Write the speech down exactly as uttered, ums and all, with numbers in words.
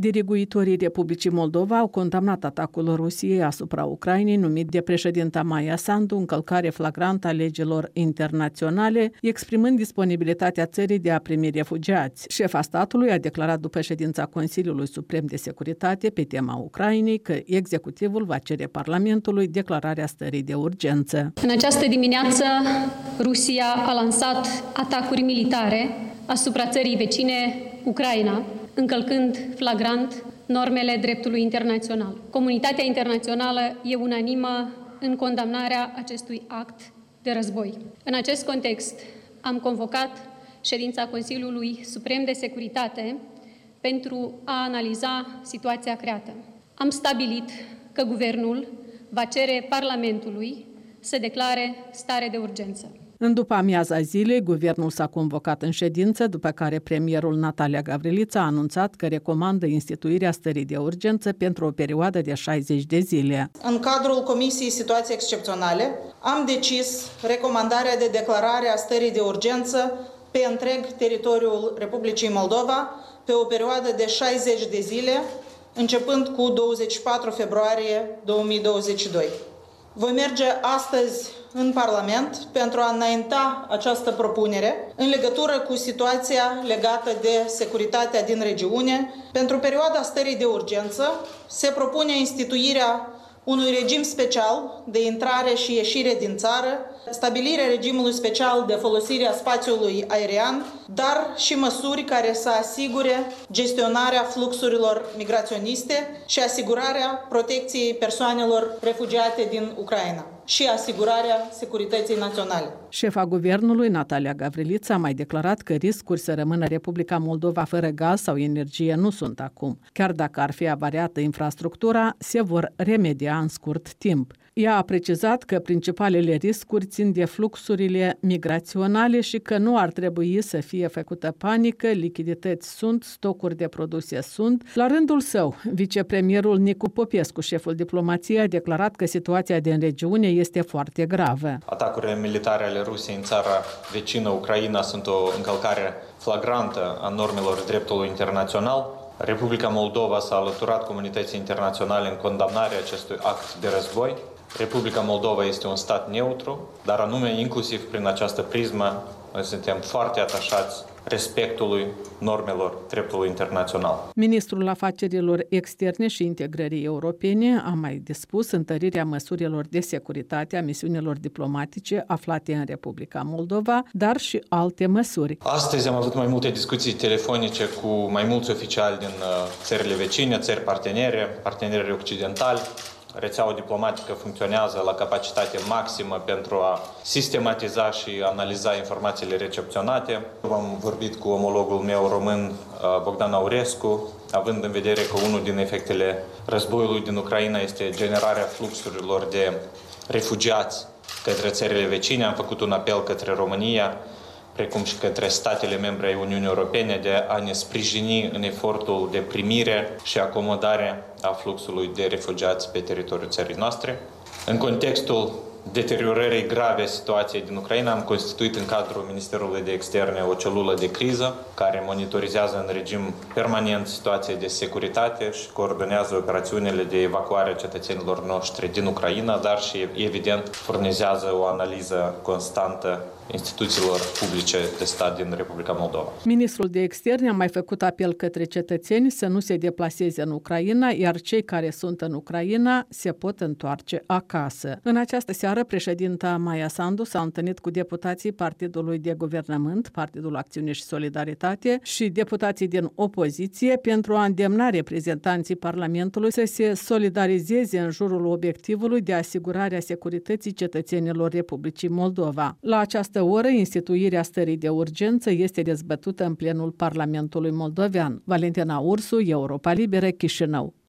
Diriguitorii Republicii Moldova au condamnat atacul Rusiei asupra Ucrainei, numit de președinta Maia Sandu încălcare flagrantă a legilor internaționale, exprimând disponibilitatea țării de a primi refugiați. Șefa statului a declarat după ședința Consiliului Suprem de Securitate pe tema Ucrainei că executivul va cere Parlamentului declararea stării de urgență. În această dimineață, Rusia a lansat atacuri militare asupra țării vecine, Ucraina, încălcând flagrant normele dreptului internațional. Comunitatea internațională e unanimă în condamnarea acestui act de război. În acest context, am convocat ședința Consiliului Suprem de Securitate pentru a analiza situația creată. Am stabilit că Guvernul va cere Parlamentului să declare stare de urgență. În după amiaza zilei, guvernul s-a convocat în ședință, după care premierul Natalia Gavrilița a anunțat că recomandă instituirea stării de urgență pentru o perioadă de șaizeci de zile. În cadrul Comisiei Situații Excepționale am decis recomandarea de declarare a stării de urgență pe întreg teritoriul Republicii Moldova pe o perioadă de șaizeci de zile, începând cu douăzeci și patru februarie două mii douăzeci și doi. Voi merge astăzi în Parlament pentru a înainta această propunere în legătură cu situația legată de securitatea din regiune. Pentru perioada stării de urgență se propune instituirea unui regim special de intrare și ieșire din țară, stabilirea regimului special de folosire a spațiului aerian, dar și măsuri care să asigure gestionarea fluxurilor migraționiste și asigurarea protecției persoanelor refugiate din Ucraina și asigurarea securității naționale. Șefa guvernului, Natalia Gavrilița, a mai declarat că riscuri să rămână Republica Moldova fără gaz sau energie nu sunt acum. Chiar dacă ar fi avariată infrastructura, se vor remedia în scurt timp. Ea a precizat că principalele riscuri țin de fluxurile migraționale și că nu ar trebui să fie făcută panică, lichidități sunt, stocuri de produse sunt. La rândul său, vicepremierul Nicu Popescu, șeful diplomației, a declarat că situația din regiune este foarte gravă. Atacurile militare ale Rusiei în țara vecină, Ucraina, sunt o încălcare flagrantă a normelor dreptului internațional. Republica Moldova s-a alăturat comunității internaționale în condamnarea acestui act de război. Republica Moldova este un stat neutru, dar anume inclusiv prin această prismă noi suntem foarte atașați respectului normelor dreptului internațional. Ministrul Afacerilor Externe și Integrării Europene a mai dispus întărirea măsurilor de securitate a misiunilor diplomatice aflate în Republica Moldova, dar și alte măsuri. Astăzi am avut mai multe discuții telefonice cu mai mulți oficiali din țările vecine, țări partenere, parteneri occidentali. Rețeaua diplomatică funcționează la capacitate maximă pentru a sistematiza și analiza informațiile recepționate. Am vorbit cu omologul meu român, Bogdan Aurescu, având în vedere că unul din efectele războiului din Ucraina este generarea fluxurilor de refugiați către țările vecine. Am făcut un apel către România, precum și către statele membre ai Uniunii Europene, de a ne sprijini în efortul de primire și acomodare a fluxului de refugiați pe teritoriul țării noastre. În contextul deteriorării grave a situației din Ucraina, am constituit în cadrul Ministerului de Externe o celulă de criză care monitorizează în regim permanent situația de securitate și coordonează operațiunile de evacuare a cetățenilor noștri din Ucraina, dar și, evident, furnizează o analiză constantă instituțiilor publice de stat din Republica Moldova. Ministrul de Externe a mai făcut apel către cetățeni să nu se deplaseze în Ucraina, iar cei care sunt în Ucraina se pot întoarce acasă. În această seară, președinta Maia Sandu s-a întâlnit cu deputații Partidului de Guvernământ, Partidul Acțiune și Solidaritate și deputații din opoziție pentru a îndemna reprezentanții Parlamentului să se solidarizeze în jurul obiectivului de asigurare a securității cetățenilor Republicii Moldova. La această oră, instituirea stării de urgență este dezbătută în plenul Parlamentului moldovean. Valentina Ursu, Europa Liberă, Chișinău.